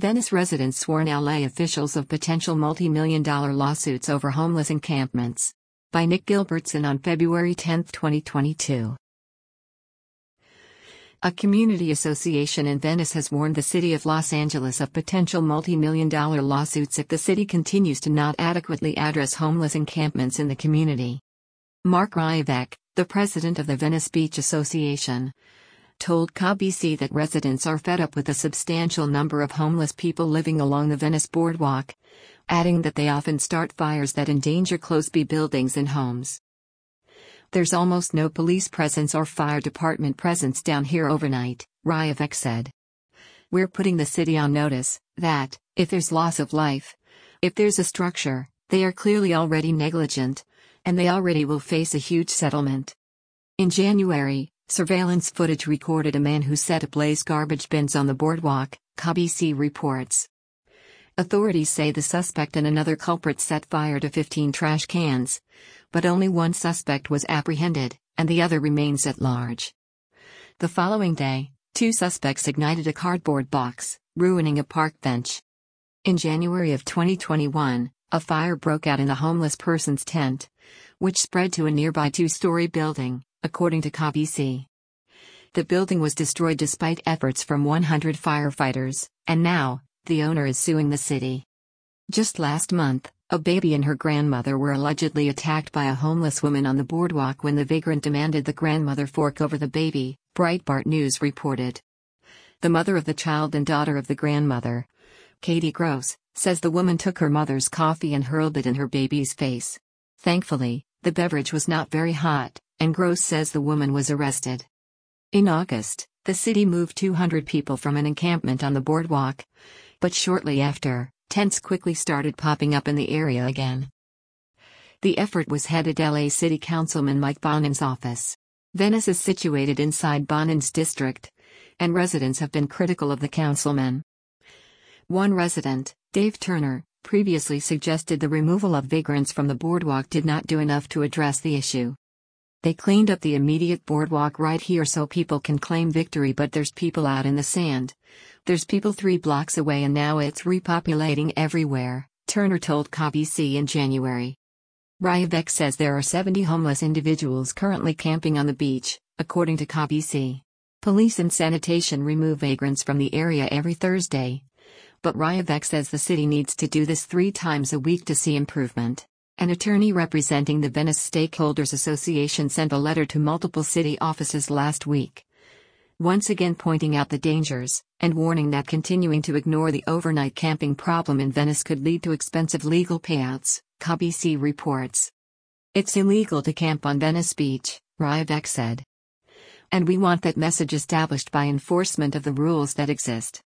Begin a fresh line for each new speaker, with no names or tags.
Venice residents warn LA officials of potential multi-million-dollar lawsuits over homeless encampments. By Nick Gilbertson on February 10, 2022. A community association in Venice has warned the city of Los Angeles of potential multi-million-dollar lawsuits if the city continues to not adequately address homeless encampments in the community. Mark Ryavec, the president of the Venice Beach Association, told KBC that residents are fed up with a substantial number of homeless people living along the Venice boardwalk, adding that they often start fires that endanger close-by buildings and homes. "There's almost no police presence or fire department presence down here overnight," Ryavec said. "We're putting the city on notice that, if there's loss of life, if there's a structure, they are clearly already negligent, and they already will face a huge settlement." In January, surveillance footage recorded a man who set ablaze garbage bins on the boardwalk, KBC reports. Authorities say the suspect and another culprit set fire to 15 trash cans, but only one suspect was apprehended, and the other remains at large. The following day, 2 suspects ignited a cardboard box, ruining a park bench. In January of 2021, a fire broke out in the homeless person's tent, which spread to a nearby 2-story building, according to KBC. The building was destroyed despite efforts from 100 firefighters, and now, the owner is suing the city. Just last month, a baby and her grandmother were allegedly attacked by a homeless woman on the boardwalk when the vagrant demanded the grandmother fork over the baby, Breitbart News reported. The mother of the child and daughter of the grandmother, Katie Gross, says the woman took her mother's coffee and hurled it in her baby's face. Thankfully, the beverage was not very hot, and Gross says the woman was arrested. In August, the city moved 200 people from an encampment on the boardwalk, but shortly after, tents quickly started popping up in the area again. The effort was headed LA City Councilman Mike Bonin's office. Venice is situated inside Bonin's district, and residents have been critical of the councilman. One resident, Dave Turner, previously suggested the removal of vagrants from the boardwalk did not do enough to address the issue. "They cleaned up the immediate boardwalk right here so people can claim victory, but there's people out in the sand. There's people 3 blocks away and now it's repopulating everywhere," Turner told KBC in January. Ryavec says there are 70 homeless individuals currently camping on the beach, according to KBC. Police and sanitation remove vagrants from the area every Thursday. But Ryavec says the city needs to do this 3 times a week to see improvement. An attorney representing the Venice Stakeholders Association sent a letter to multiple city offices last week, once again pointing out the dangers, and warning that continuing to ignore the overnight camping problem in Venice could lead to expensive legal payouts, KBC reports. "It's illegal to camp on Venice Beach," Ryavec said. "And we want that message established by enforcement of the rules that exist."